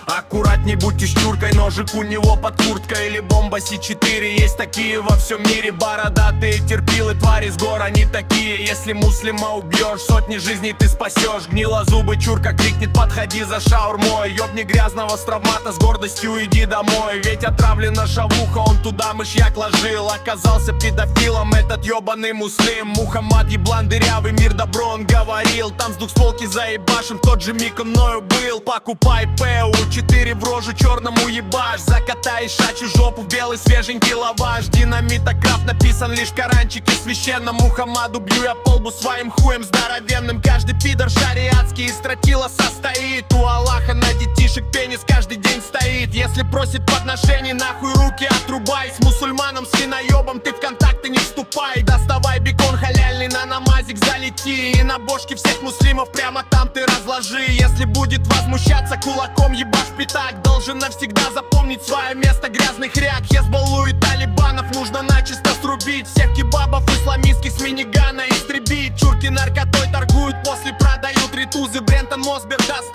Аккуратней будьте с чуркой, ножик у него под курткой. Или бомба С4, есть такие во всем мире. Бородатые терпилы, твари с гор, они такие. Если муслима убьешь, сотни жизней ты спасешь. Гнила зубы, чурка крикнет, подходи за шаурмой. Ёбни грязного с травмата, с гордостью иди домой. Ведь отравлена шавуха, он туда мышьяк ложил. Оказался педофилом этот ёбаный муслим. Мухаммад еблан дырявый, мир добро он говорил. Там с двухстволки заебашим, тот же миг он мною был. Покупай ПУ-4 в рожу черному ебашь. Закатай шачью жопу в белый свеженький лаваш. Динамитокрафт написан лишь в коранчике священном. Мухаммаду бью я полбу своим хуем здоровенным. Каждый пидор шариатский из тротила состоит. У Аллаха на детишек пенис каждый день стоит. Если просит подношений, нахуй руки отрубай. С мусульманом, свиноебом ты в контакты не вступай. Доставай бекон халяльный, на намазик залети. И на бошке всех муслимов прямо там ты разложи. Если будет возмущаться, кулаком ебашь пятак. Должен навсегда запомнить свое место грязных ряк. Хезболлу и талибанов нужно начисто срубить. Всех кебабов исламистских с минигана истребить. Чурки наркотой торгуют, после продают ритузы. Брентон Мосберг даст